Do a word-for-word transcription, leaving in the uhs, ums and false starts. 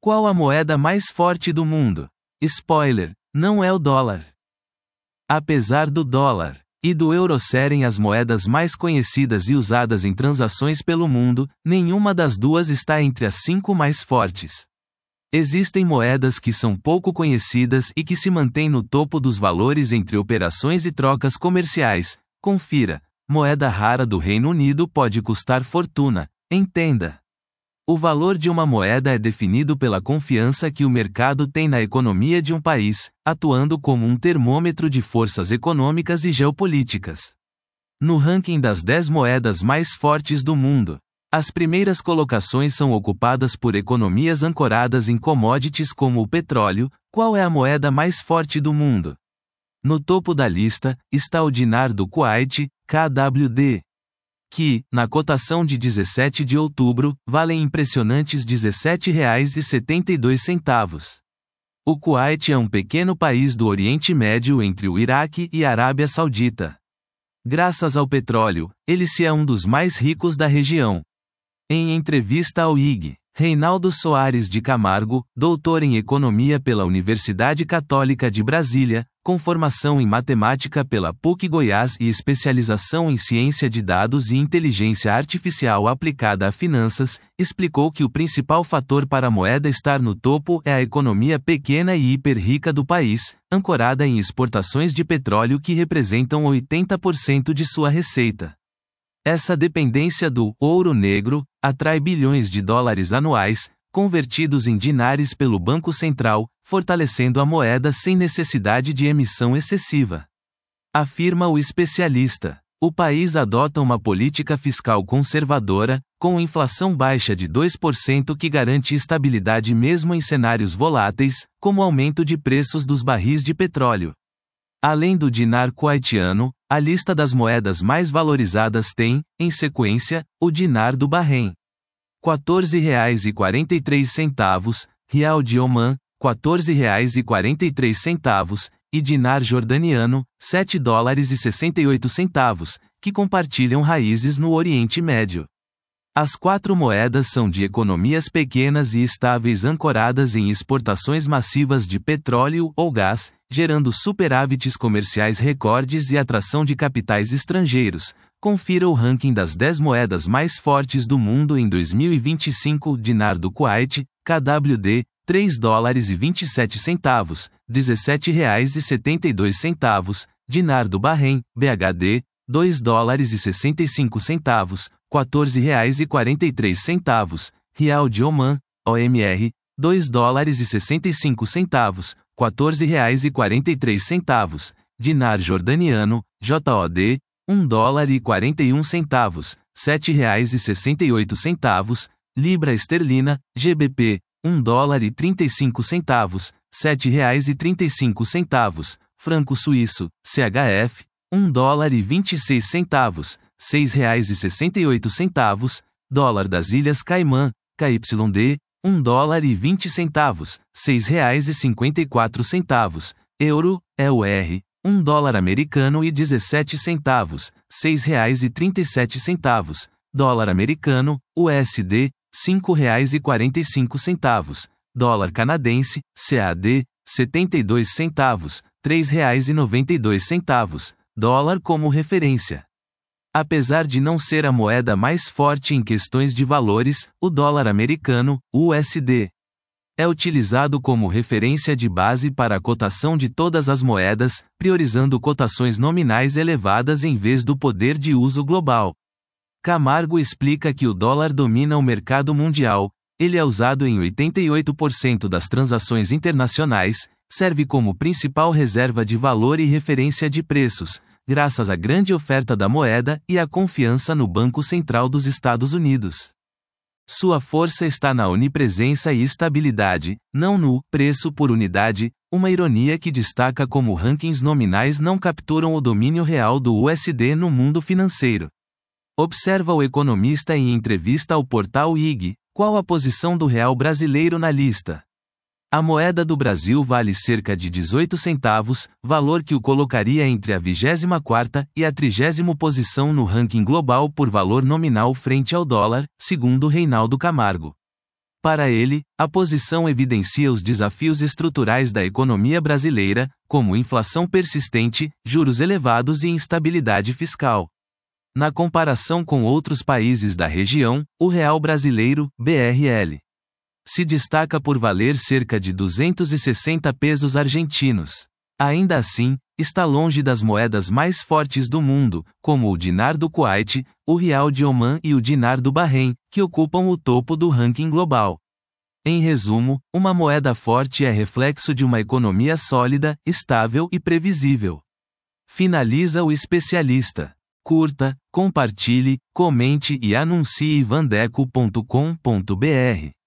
Qual a moeda mais forte do mundo? Spoiler, não é o dólar. Apesar do dólar e do euro serem as moedas mais conhecidas e usadas em transações pelo mundo, nenhuma das duas está entre as cinco mais fortes. Existem moedas que são pouco conhecidas e que se mantêm no topo dos valores entre operações e trocas comerciais. Confira: moeda rara do Reino Unido pode custar fortuna. Entenda. O valor de uma moeda é definido pela confiança que o mercado tem na economia de um país, atuando como um termômetro de forças econômicas e geopolíticas. No ranking das dez moedas mais fortes do mundo, as primeiras colocações são ocupadas por economias ancoradas em commodities como o petróleo. Qual é a moeda mais forte do mundo? No topo da lista está o dinar do Kuwait, K W D, que, na cotação de dezessete de outubro, vale impressionantes dezessete reais e setenta e dois centavos. O Kuwait é um pequeno país do Oriente Médio entre o Iraque e a Arábia Saudita. Graças ao petróleo, ele se é um dos mais ricos da região. Em entrevista ao I G, Reinaldo Soares de Camargo, doutor em Economia pela Universidade Católica de Brasília, com formação em Matemática pela P U C Goiás e especialização em Ciência de Dados e Inteligência Artificial aplicada a finanças, explicou que o principal fator para a moeda estar no topo é a economia pequena e hiper-rica do país, ancorada em exportações de petróleo que representam oitenta por cento de sua receita. Essa dependência do ouro negro atrai bilhões de dólares anuais, convertidos em dinares pelo Banco Central, fortalecendo a moeda sem necessidade de emissão excessiva. Afirma o especialista. O país adota uma política fiscal conservadora, com inflação baixa de dois por cento que garante estabilidade mesmo em cenários voláteis, como aumento de preços dos barris de petróleo. Além do dinar kuwaitiano, a lista das moedas mais valorizadas tem, em sequência, o dinar do Bahrein, quatorze reais e quarenta e três centavos, real de Omã, quatorze reais e quarenta e três centavos, e dinar jordaniano, sete dólares e sessenta e oito centavos, que compartilham raízes no Oriente Médio. As quatro moedas são de economias pequenas e estáveis ancoradas em exportações massivas de petróleo ou gás, gerando superávites comerciais recordes e atração de capitais estrangeiros. Confira o ranking das dez moedas mais fortes do mundo em dois mil e vinte e cinco. Dinar do Kuwait, K W D, três dólares e vinte e sete centavos, dezessete reais e setenta e dois centavos, dinar do Bahrein, B H D, dois dólares e sessenta e cinco centavos, quatorze reais e quarenta e três centavos, real de Omã, O M R, dois dólares e sessenta e cinco centavos, quatorze reais e quarenta e três centavos, dinar jordaniano, J O D, um dólar e quarenta e um centavos, sete reais e sessenta e oito centavos, libra esterlina, G B P, um dólar e trinta e cinco centavos, sete reais e trinta e cinco centavos, franco suíço, C H F, um dólar e vinte e seis centavos, seis reais e sessenta e oito centavos, dólar das Ilhas Caimã, K Y D, um dólar e vinte centavos, seis reais e cinquenta e quatro centavos, euro, E U R, um dólar americano e dezessete centavos, seis reais e trinta e sete centavos, dólar americano, U S D, cinco reais e quarenta e cinco centavos, dólar canadense, C A D, setenta e dois centavos, três reais e noventa e dois centavos, dólar como referência. Apesar de não ser a moeda mais forte em questões de valores, o dólar americano, U S D, é utilizado como referência de base para a cotação de todas as moedas, priorizando cotações nominais elevadas em vez do poder de uso global. Camargo explica que o dólar domina o mercado mundial, ele é usado em oitenta e oito por cento das transações internacionais, serve como principal reserva de valor e referência de preços, graças à grande oferta da moeda e à confiança no Banco Central dos Estados Unidos. Sua força está na onipresença e estabilidade, não no preço por unidade, uma ironia que destaca como rankings nominais não capturam o domínio real do U S D no mundo financeiro. Observa o economista em entrevista ao portal I G, qual a posição do real brasileiro na lista. A moeda do Brasil vale cerca de dezoito centavos, valor que o colocaria entre a vigésima quarta e a trigésima posição no ranking global por valor nominal frente ao dólar, segundo Reinaldo Camargo. Para ele, a posição evidencia os desafios estruturais da economia brasileira, como inflação persistente, juros elevados e instabilidade fiscal. Na comparação com outros países da região, o real brasileiro, B R L, se destaca por valer cerca de duzentos e sessenta pesos argentinos. Ainda assim, está longe das moedas mais fortes do mundo, como o dinar do Kuwait, o rial de Omã e o dinar do Bahrein, que ocupam o topo do ranking global. Em resumo, uma moeda forte é reflexo de uma economia sólida, estável e previsível. Finaliza o especialista. Curta, compartilhe, comente e anuncie vandeco ponto com ponto br.